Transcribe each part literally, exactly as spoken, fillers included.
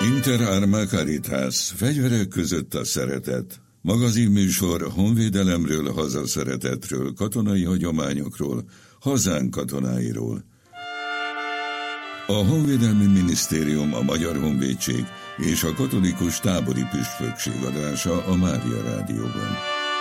Inter Arma Caritas, fegyverek között a szeretet. Magazinműsor honvédelemről, hazaszeretetről, katonai hagyományokról, hazánk katonáiról. A Honvédelmi Minisztérium, a Magyar Honvédség és a Katolikus Tábori Püspökség adása a Mária Rádióban.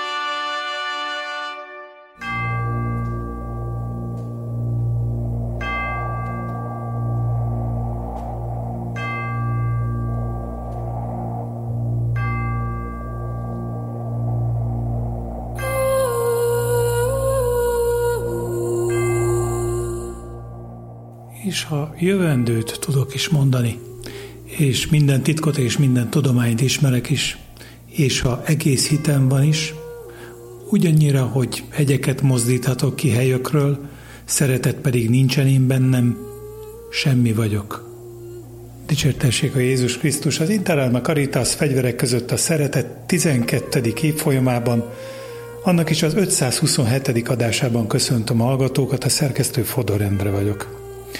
És ha jövendőt tudok is mondani, és minden titkot és minden tudományt ismerek is, és ha egész hitem van is, ugyannyira, hogy hegyeket mozdíthatok ki helyökről, szeretet pedig nincsen én bennem, semmi vagyok. Dicsértessék a Jézus Krisztus! Az Inter Arma Caritas fegyverek között a szeretet tizenkettedik évfolyamában, annak is az ötszázhuszonhetedik adásában köszöntöm a hallgatókat, a szerkesztő Fodor Endre vagyok.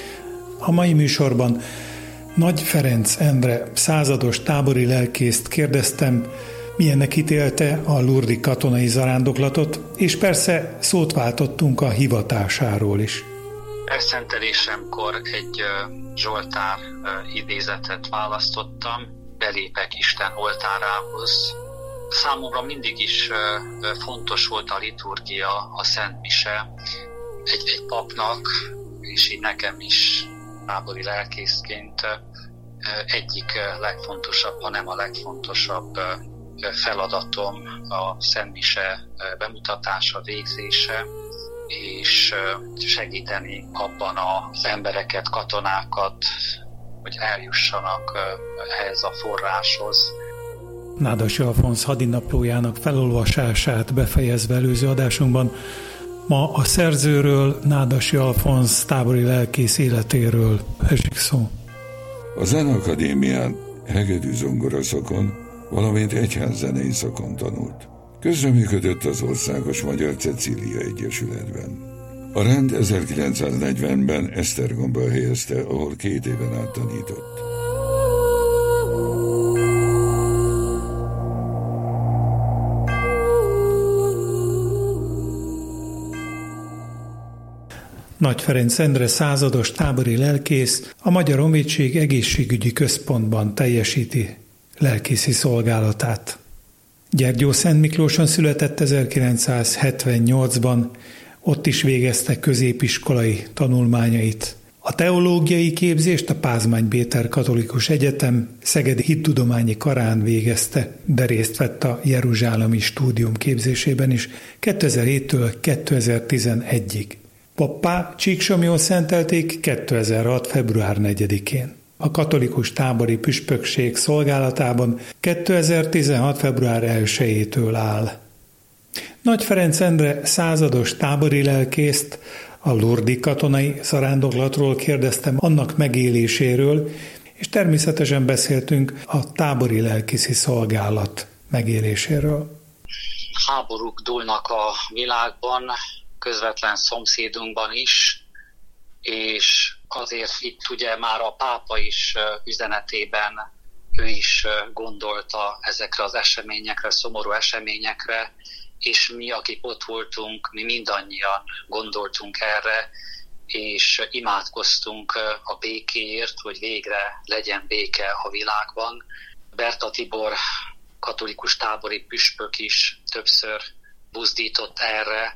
A mai műsorban Nagy Ferenc Endre százados tábori lelkészt kérdeztem, milyennek ítélte a lurdi katonai zarándoklatot, és persze szót váltottunk a hivatásáról is. Elszentelésemkor egy Zsoltár idézetet választottam, belépek Isten oltárához. Számomra mindig is fontos volt a liturgia, a Szent Mise egy, egy papnak, és így nekem is tábori lelkészként egyik legfontosabb, ha nem a legfontosabb feladatom a Szent Mise bemutatása, végzése, és segíteni abban az embereket, katonákat, hogy eljussanak ehhez a forráshoz. Nádasi Alfonz hadinaplójának felolvasását befejezve előző adásunkban ma a szerzőről, Nádasi Alfonz tábori lelkész életéről esik szó. A Zeneakadémián hegedű zongoraszakon, valamint egyházzenei szakon tanult. Közreműködött az Országos Magyar Cecília Egyesületben. A rend ezerkilencszáznegyvenben Esztergomba helyezte, ahol két éven át tanított. Nagy Ferenc Endre százados tábori lelkész a Magyar Honvédség egészségügyi központban teljesíti lelkészi szolgálatát. Gyergyószentmiklóson született ezerkilencszázhetvennyolcban, ott is végezte középiskolai tanulmányait. A teológiai képzést a Pázmány Péter Katolikus Egyetem Szegedi Hittudományi Karán végezte, de részt vett a jeruzsálemi stúdium képzésében is kétezer-héttől kétezer-tizenegyig. Pappá Csíksomlyón szentelték kétezer-hat. február negyedikén. A katolikus tábori püspökség szolgálatában kétezer-tizenhat. február elsejétől áll. Nagy Ferenc Endre százados tábori lelkészt a lurdi katonai zarándoklatról kérdeztem, annak megéléséről, és természetesen beszéltünk a tábori lelkészi szolgálat megéléséről. Háborúk dúlnak a világban, közvetlen szomszédunkban is, és azért itt ugye már a pápa is üzenetében ő is gondolta ezekre az eseményekre, szomorú eseményekre, és mi, akik ott voltunk, mi mindannyian gondoltunk erre, és imádkoztunk a békéért, hogy végre legyen béke a világban. Berta Tibor katolikus tábori püspök is többször buzdított erre,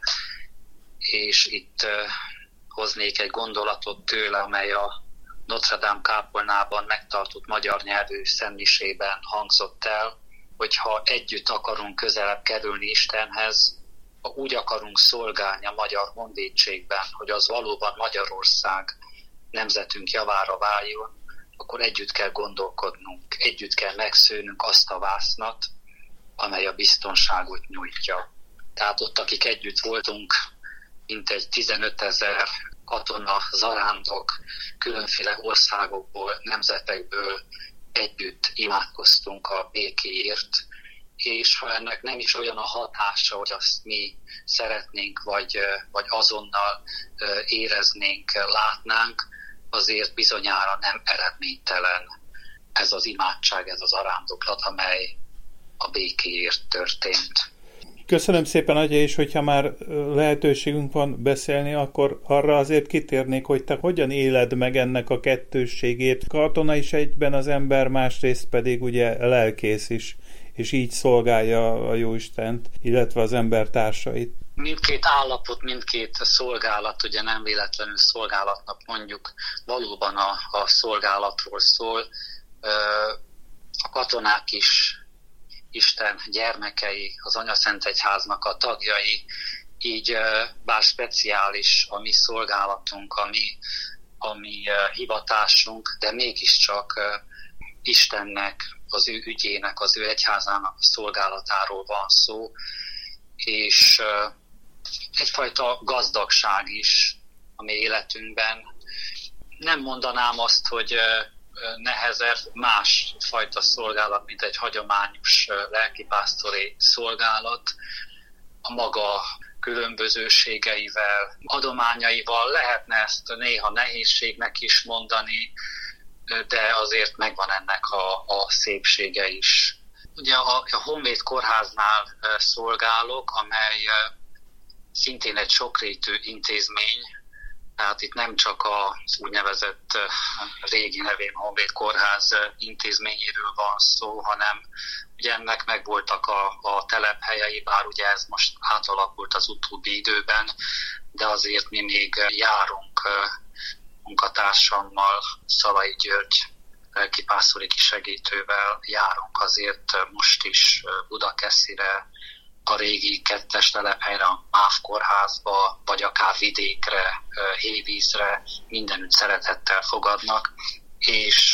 és itt uh, hoznék egy gondolatot tőle, amely a Notre Dame kápolnában megtartott magyar nyelvű szentmisében hangzott el, hogyha együtt akarunk közelebb kerülni Istenhez, ha úgy akarunk szolgálni a Magyar Honvédségben, hogy az valóban Magyarország nemzetünk javára váljon, akkor együtt kell gondolkodnunk, együtt kell megszőnünk azt a vásznat, amely a biztonságot nyújtja. Tehát ott, akik együtt voltunk, mintegy tizenötezer katona, zarándok, különféle országokból, nemzetekből együtt imádkoztunk a békéért, és ha ennek nem is olyan a hatása, hogy azt mi szeretnénk, vagy, vagy azonnal éreznénk, látnánk, azért bizonyára nem eredménytelen ez az imádság, ez az arándoklat, amely a békéért történt. Köszönöm szépen, Atya, és hogyha már lehetőségünk van beszélni, akkor arra azért kitérnék, hogy te hogyan éled meg ennek a kettősségét. Katona is egyben az ember, másrészt pedig ugye lelkész is, és így szolgálja a Jóistent, illetve az ember társait. Mindkét állapot, mindkét szolgálat, ugye nem véletlenül szolgálatnak mondjuk, valóban a, a szolgálatról szól. A katonák is Isten gyermekei, az Anyaszentegyháznak a tagjai, így bár speciális a mi szolgálatunk, a mi, a mi hivatásunk, de mégiscsak Istennek, az ő ügyének, az ő egyházának a szolgálatáról van szó, és egyfajta gazdagság is a mi életünkben. Nem mondanám azt, hogy nehezebb más fajta szolgálat, mint egy hagyományos lelkipásztori szolgálat, a maga különbözőségeivel, adományaival. Lehetne ezt néha nehézségnek is mondani, de azért megvan ennek a, a szépsége is. Ugye a, a Honvéd Kórháznál szolgálok, amely szintén egy sokrétű intézmény, tehát itt nem csak az úgynevezett régi nevén Honvéd Kórház intézményéről van szó, hanem ugye ennek megvoltak a, a telephelyei, bár ugye ez most átalakult az utóbbi időben, de azért mi még járunk munkatársammal, Szalai György lelkipásztori kisegítővel járunk azért most is Budakeszire, a régi kettes telephelyre, a MÁV kórházba, vagy akár vidékre, Hévízre, mindenütt szeretettel fogadnak, és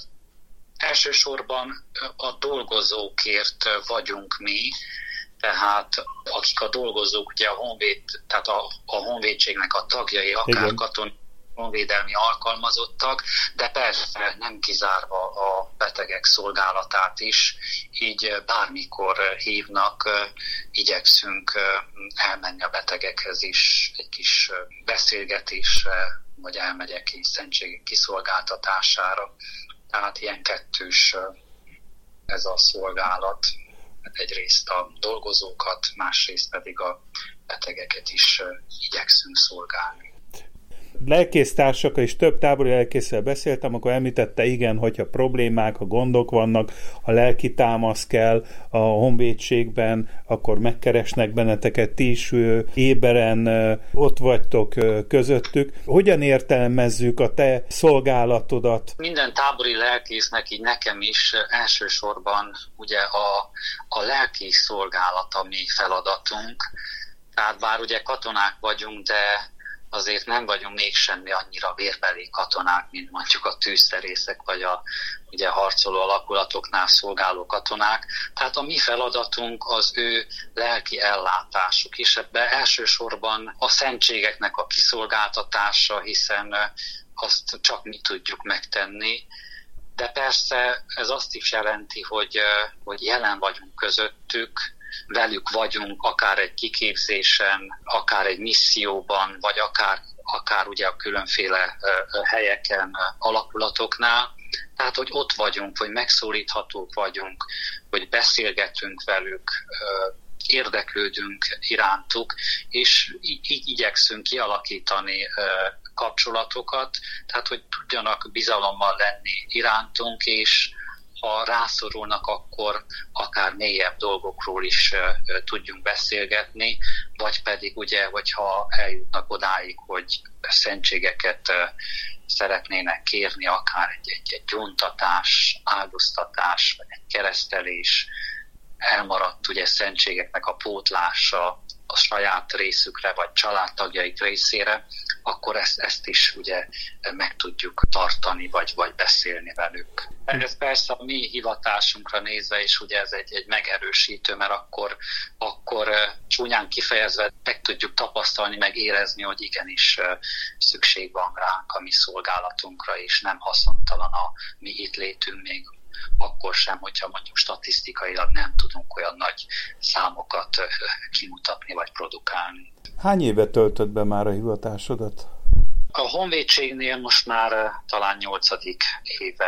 elsősorban a dolgozókért vagyunk mi, tehát akik a dolgozók, ugye a honvéd, tehát a, a honvédségnek a tagjai, akár katonai, honvédelmi alkalmazottak, de persze nem kizárva a betegek szolgálatát is, így bármikor hívnak, igyekszünk elmenni a betegekhez is egy kis beszélgetésre, vagy elmegyek egy szentségek kiszolgáltatására. Tehát ilyen kettős ez a szolgálat. Egyrészt a dolgozókat, másrészt pedig a betegeket is igyekszünk szolgálni. Lelkésztársakkal és több tábori lelkésszel beszéltem, akkor említette, igen, hogyha problémák, ha gondok vannak, ha lelki támasz kell a honvédségben, akkor megkeresnek benneteket, ti is éberen ott vagytok közöttük. Hogyan értelmezzük a te szolgálatodat? Minden tábori lelkésznek, így nekem is elsősorban ugye a, a lelki szolgálat a mi feladatunk. Tehát bár ugye katonák vagyunk, de azért nem vagyunk mégsem annyira vérbeli katonák, mint mondjuk a tűzszerészek, vagy a ugye, harcoló alakulatoknál szolgáló katonák. Tehát a mi feladatunk az ő lelki ellátásuk, és ebben elsősorban a szentségeknek a kiszolgáltatása, hiszen azt csak mi tudjuk megtenni. De persze ez azt is jelenti, hogy, hogy jelen vagyunk közöttük, velük vagyunk akár egy kiképzésen, akár egy misszióban, vagy akár, akár ugye a különféle helyeken, alakulatoknál. Tehát, hogy ott vagyunk, hogy megszólíthatók vagyunk, hogy beszélgetünk velük, érdeklődünk irántuk, és így, így igyekszünk kialakítani kapcsolatokat, tehát, hogy tudjanak bizalommal lenni irántunk, és ha rászorulnak, akkor akár mélyebb dolgokról is uh, tudjunk beszélgetni, vagy pedig ugye, hogyha eljutnak odáig, hogy szentségeket uh, szeretnének kérni, akár egy, egy, egy gyóntatás, áldoztatás, vagy egy keresztelés, elmaradt ugye szentségeknek a pótlása a saját részükre, vagy családtagjaik részére, akkor ezt, ezt is ugye meg tudjuk tartani, vagy, vagy beszélni velük. Ez persze a mi hivatásunkra nézve, és ugye ez egy, egy megerősítő, mert akkor, akkor csúnyán kifejezve meg tudjuk tapasztalni, meg érezni, hogy igenis szükség van ránk a mi szolgálatunkra, és nem haszontalan a mi itt létünk még akkor sem, hogyha mondjuk statisztikailag nem tudunk olyan nagy számokat kimutatni vagy produkálni. Hány éve töltött be már a hivatásodat? A honvédségnél most már talán nyolcadik éve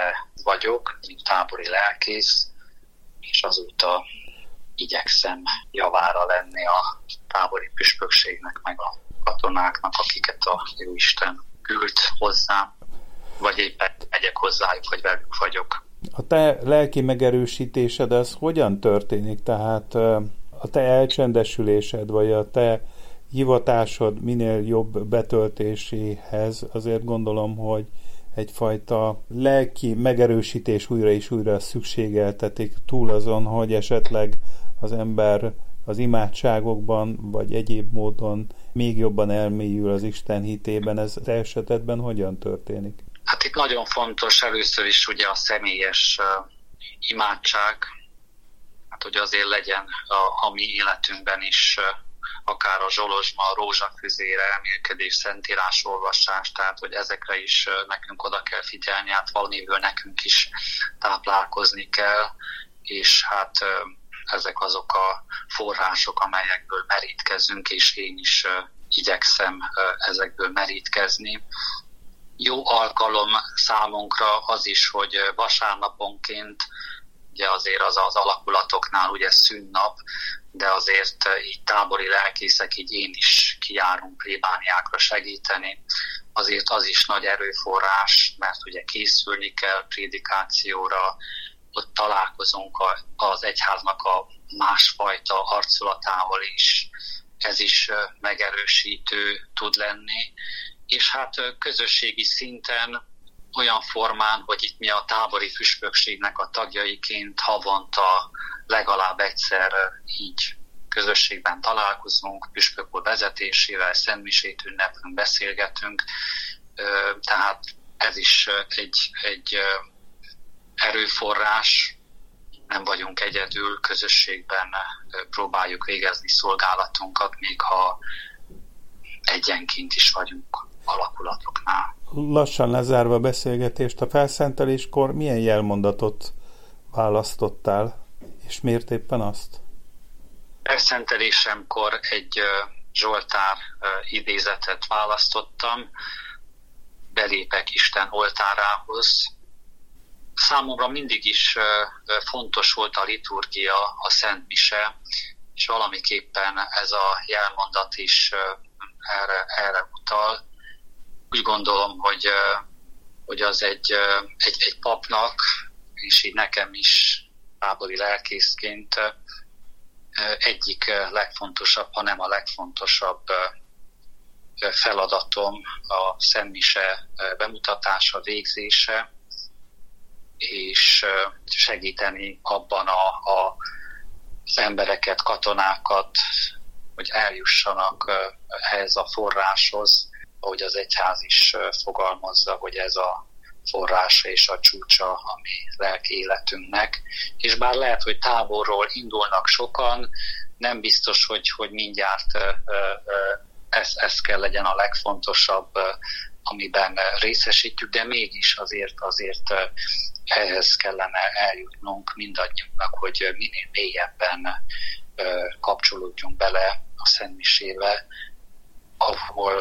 vagyok, mint tábori lelkész, és azóta igyekszem javára lenni a tábori püspökségnek, meg a katonáknak, akiket a Jóisten küld hozzám, vagy éppen megyek hozzájuk, vagy velük vagyok. A te lelki megerősítésed az hogyan történik? Tehát a te elcsendesülésed, vagy a te hivatásod minél jobb betöltéséhez azért gondolom, hogy egyfajta lelki megerősítés újra és újra szükségeltetik, túl azon, hogy esetleg az ember az imádságokban, vagy egyéb módon még jobban elmélyül az Isten hitében. Ez az esetedben hogyan történik? Hát itt nagyon fontos először is ugye a személyes uh, imádság, hát hogy azért legyen a, a mi életünkben is uh, akár a zsolozsma, a rózsafüzére, elmélkedés, szentírás olvasás, tehát hogy ezekre is uh, nekünk oda kell figyelni, hát valamiből nekünk is táplálkozni kell, és hát uh, ezek azok a források, amelyekből merítkezünk, és én is uh, igyekszem uh, ezekből merítkezni. Jó alkalom számunkra az is, hogy vasárnaponként, ugye azért az az alakulatoknál ugye szünnap, de azért így tábori lelkészek, így én is kijárunk plébániákra segíteni. Azért az is nagy erőforrás, mert ugye készülni kell prédikációra, ott találkozunk az egyháznak a másfajta arculatával is, ez is megerősítő tud lenni. És hát közösségi szinten olyan formán, hogy itt mi a tábori püspökségnek a tagjaiként havonta legalább egyszer így közösségben találkozunk, püspök úr vezetésével, szentmisét ünnepünk, beszélgetünk, tehát ez is egy, egy erőforrás, nem vagyunk egyedül, közösségben próbáljuk végezni szolgálatunkat, még ha egyenként is vagyunk alakulatoknál. Lassan lezárva a beszélgetést, a felszenteléskor milyen jelmondatot választottál, és miért éppen azt? Felszentelésemkor egy Zsoltár idézetet választottam, belépek Isten oltárához. Számomra mindig is fontos volt a liturgia, a Szent Mise, és valamiképpen ez a jelmondat is erre, erre utal. Úgy gondolom, hogy, hogy az egy, egy, egy papnak, és így nekem is tábori lelkészként egyik legfontosabb, ha nem a legfontosabb feladatom a Szent Mise bemutatása, végzése, és segíteni abban a, a, az embereket, katonákat, hogy eljussanak ehhez a forráshoz, ahogy az egyház is fogalmazza, hogy ez a forrása és a csúcsa a mi lelki életünknek. És bár lehet, hogy távolról indulnak sokan, nem biztos, hogy, hogy mindjárt ez, ez kell legyen a legfontosabb, amiben részesítjük, de mégis azért, azért ehhez kellene eljutnunk mindannyiunknak, hogy minél mélyebben kapcsolódjunk bele a Szent Misébe, ahol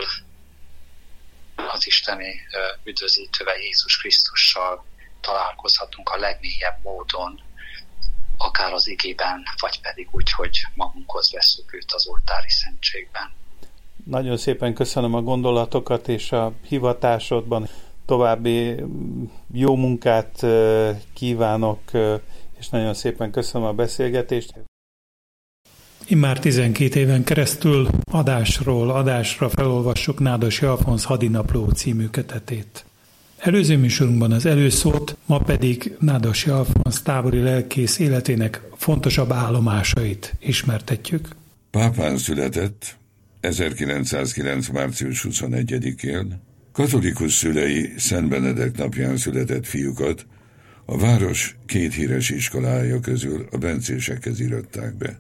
az isteni üdvözítővel, Jézus Krisztussal találkozhatunk a legmélyebb módon, akár az igében, vagy pedig úgy, hogy magunkhoz vesszük őt az oltári szentségben. Nagyon szépen köszönöm a gondolatokat, és a hivatásodban további jó munkát kívánok, és nagyon szépen köszönöm a beszélgetést. Immár tizenkét éven keresztül adásról adásra felolvassuk Nádas Alfonz Hadinapló című kötetét. Előző műsorunkban az előszót, ma pedig Nádas Alfonz tábori lelkész életének fontosabb állomásait ismertetjük. Pápán született ezerkilencszázkilenc. március huszonegyedikén, katolikus szülei Szent Benedek napján született fiúkat a város két híres iskolája közül a bencésekhez iratták be.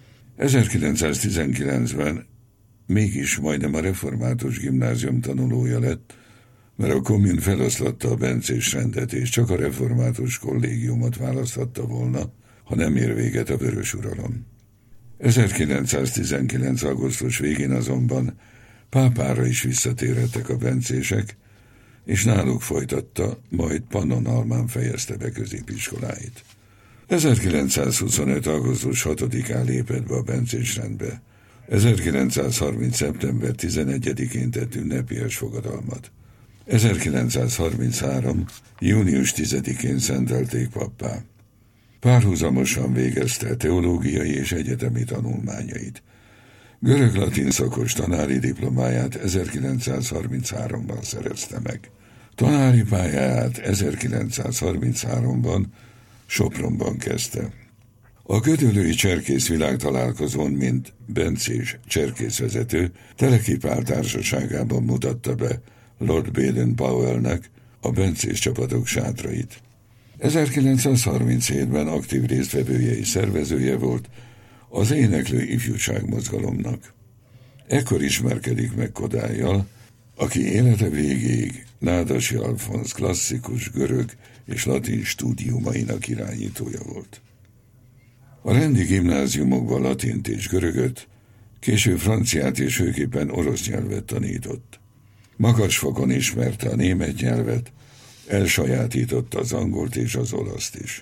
ezerkilencszáztizenkilencben mégis majdnem a református gimnázium tanulója lett, mert a kommun feloszlatta a bencés rendet, és csak a református kollégiumot választhatta volna, ha nem ér véget a vörös uralom. ezerkilencszáztizenkilenc. augusztus végén azonban pápára is visszatérhettek a bencések, és náluk folytatta, majd Pannonhalmán fejezte be középiskoláit. ezerkilencszázhuszonöt. augusztus hatodikán lépett be a bencés rendbe. ezerkilencszázharminc. szeptember tizenegyedikén tett ünnepélyes fogadalmat. ezerkilencszázharminchárom. június tizedikén szentelték pappá. Párhuzamosan végezte teológiai és egyetemi tanulmányait. Görög-latin szakos tanári diplomáját ezerkilencszázharmincháromban szerezte meg. Tanári pályáját ezerkilencszázharmincháromban Sopronban kezdte. A gödöllői cserkész világtalálkozón, mint bencés cserkészvezető, Teleki-Pál társaságában mutatta be Lord Baden-Powellnek a bencés csapatok sátrait. ezerkilencszázharminchétben aktív résztvevője és szervezője volt az éneklő ifjúságmozgalomnak. Ekkor ismerkedik meg Kodállyal, aki élete végéig Nádasi Alfonz klasszikus görög és latin stúdiumainak irányítója volt. A rendi gimnáziumokban latint és görögöt, később franciát és főképpen orosz nyelvet tanított. Magas fokon ismerte a német nyelvet, elsajátította az angolt és az olaszt is.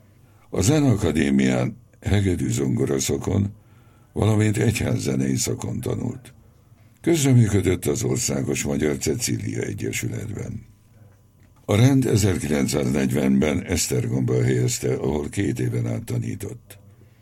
A Zeneakadémián hegedű zongora szakon, valamint egyházzenei szakon tanult. Közreműködött az Országos Magyar Cecília Egyesületben. A rend ezerkilencszáznegyvenben Esztergomba helyezte, ahol két éven át tanított.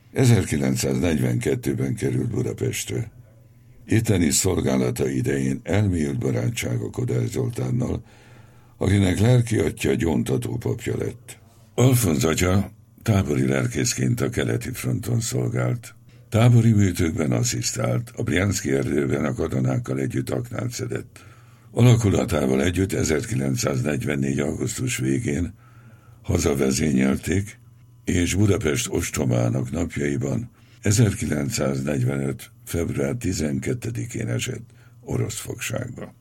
ezerkilencszáznegyvenkettőben került Budapestre. Itteni szolgálata idején elmélyült barátsága Kodály Zoltánnal, akinek lelki atya gyóntató papja lett. Alfonz atya tábori lelkészként a keleti fronton szolgált. Tábori műtőkben asszisztált, a Brianszki erdőben a katonákkal együtt aknát szedett. Alakulatával együtt ezerkilencszáznegyvennégy. augusztus végén hazavezényelték, és Budapest ostromának napjaiban ezerkilencszáznegyvenöt. február tizenkettedikén esett orosz fogságba.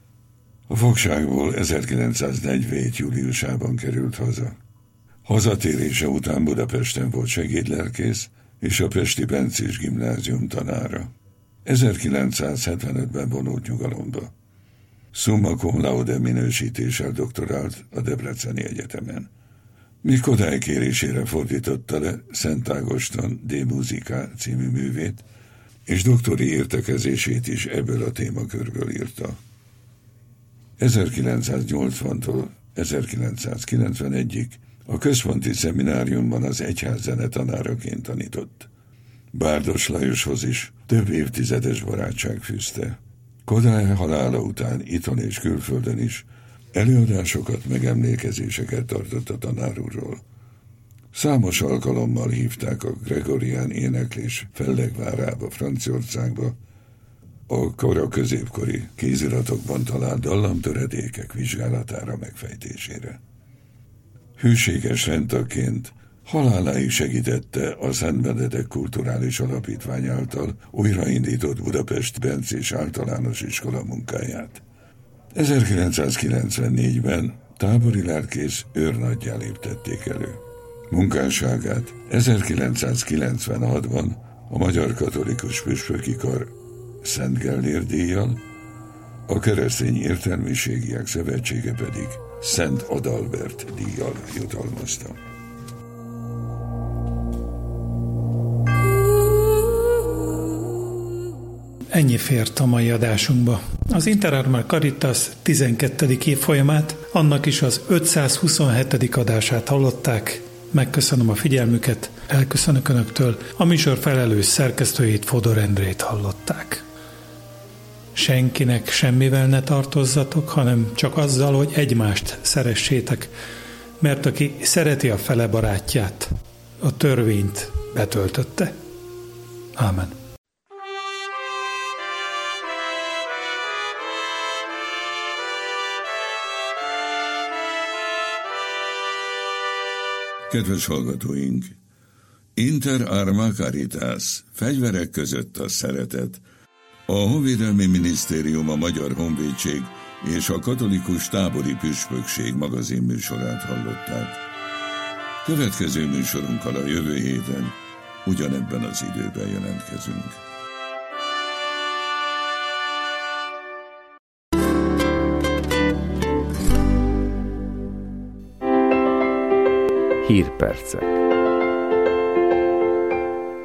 A fogságból ezerkilencszáznegyvenhét. júliusában került haza. Hazatérése után Budapesten volt segédlelkész és a Pesti Bencés Gimnázium tanára. ezerkilencszázhetvenötben vonult nyugalomba. Summa cum laude minősítéssel doktorált a Debreceni Egyetemen. Míg Kodály kérésére fordította le Szent Ágoston de Musica című művét, és doktori értekezését is ebből a témakörből írta. ezerkilencszáznyolcvantól ezerkilencszázkilencvenegyig a központi szemináriumban az egyházzene tanáraként tanított. Bárdos Lajoshoz is több évtizedes barátság fűzte. Kodály halála után itthon és külföldön is előadásokat, megemlékezéseket tartott a tanár úrról. Számos alkalommal hívták a gregorián éneklés fellegvárába, Franciaországba, a kora középkori kéziratokban talált dallamtöredékek vizsgálatára, megfejtésére. Hűséges rendtagként haláláig segítette a Szent Benedek Kulturális Alapítvány által újraindított Budapest Bencés Általános Iskola munkáját. ezerkilencszázkilencvennégyben tábori lelkész őrnaggyá léptették elő. Munkásságát ezerkilencszázkilencvenhatban a Magyar Katolikus Püspöki Kar Szent Gellér díjjal, a Keresztény Értelmiségiek Szövetsége pedig Szent Adalbert díjjal jutalmazta. Ennyi fért a mai adásunkba. Az Inter-Arma Caritas tizenkettedik évfolyamát, annak is az ötszázhuszonhetedik adását hallották. Megköszönöm a figyelmüket, elköszönök Önöktől, a műsor felelős szerkesztőjét, Fodor Endrét hallották. Senkinek semmivel ne tartozzatok, hanem csak azzal, hogy egymást szeressétek, mert aki szereti a fele barátját, a törvényt betöltötte. Ámen. Kedves hallgatóink! Inter-Arma Caritas, fegyverek között a szeretet, a Honvédelmi Minisztérium, a Magyar Honvédség és a Katolikus Tábori Püspökség magazin műsorát hallották. Következő műsorunkkal a jövő héten ugyanebben az időben jelentkezünk. Hírpercek.